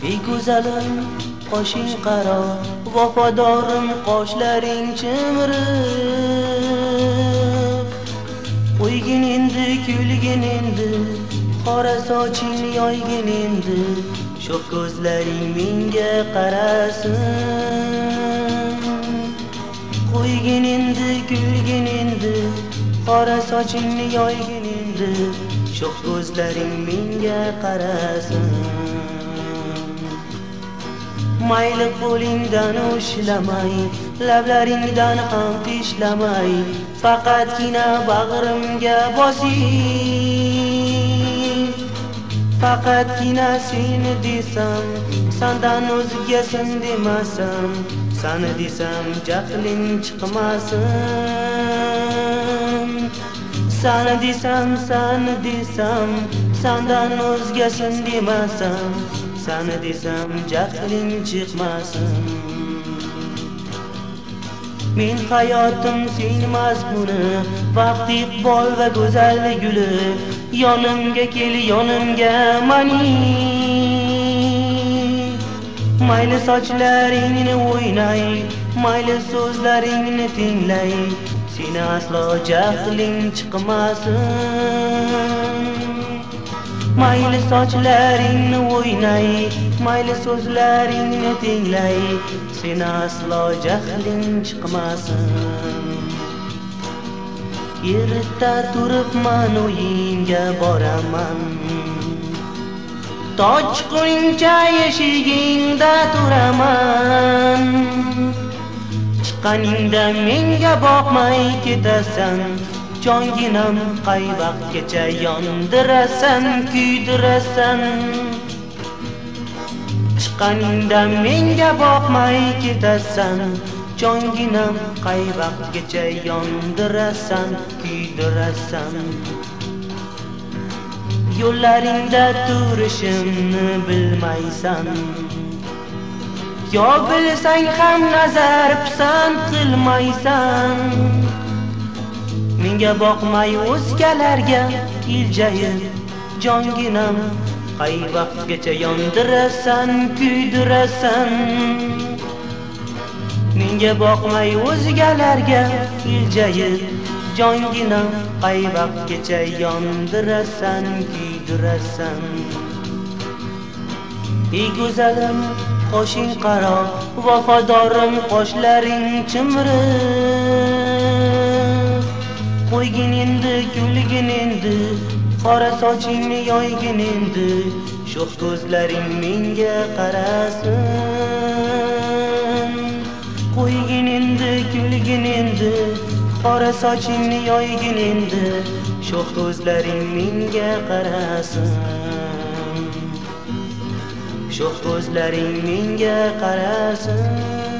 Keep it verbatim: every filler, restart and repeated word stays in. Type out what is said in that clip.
Ey go'zalim qoshing qaro, vafodorim qoshlaring chimiriq. Qo'ygin endi, kulgin endi, qora sochingni yoygin endi, sho'x ko'zlaring menga qarasin. Qo'ygin endi, kulgin endi, qora sochingni yoygin endi, sho'x ko'zlaring menga qarasin. Mayli qo'lingdan ushlamay, lablaringdan ham tishlamay, faqatgina bag'rimga bosing. Faqatgina seni desam, sandan o'zgasin demasam, sani desam jahling chiqmasin. Sani desam, sani desam, sandan o'zgasin demasam, sani desam jahling chiqmasin. Men hayotim sen mazmuni, vaqt iqbol va go'zal guli. Yonimga kel, yonimga mani. Mayli sochlaringni o'ynay, mayli so'zlaringni tinglay, seni aslo jahling chiqmasin. Mayli sochlaringni o'ynay, mayli so'zlaringni tinglay, seni aslo jahling chiqmasin. Erta turibman uyingga boraman, toj chiqguncha eshigingda turaman. Chiqqaningda menga boqmay ketasan, jonginam qay vaqtgacha yondirasan, kuydirasan. Chiqqaningda menga boqmay ketasan, jonginam qay vaqtgacha yondirasan, kuydirasan. Yo'llaringda turishimni bilmaysan, yo bilsang ham nazar pisand qilmaysan. Menga boqmay o'zgalarga iljayib, jonginam qay vaqtgacha yondirasan, kuydirasan. Menga boqmay o'zgalarga iljayib, jonginam qay vaqtgacha yondirasan, kuydirasan. Ey go'zalim qoshing qaro, vafodorim qoshlaring chimiriq. Qo'ygin endi, kulgin endi, qora sochingni yoygin endi, sho'x ko'zlaring menga qarasin. Qo'ygin endi, kulgin endi, qora sochingni yoygin endi, sho'x ko'zlaring menga qarasin. Sho'x ko'zlaring menga qarasin.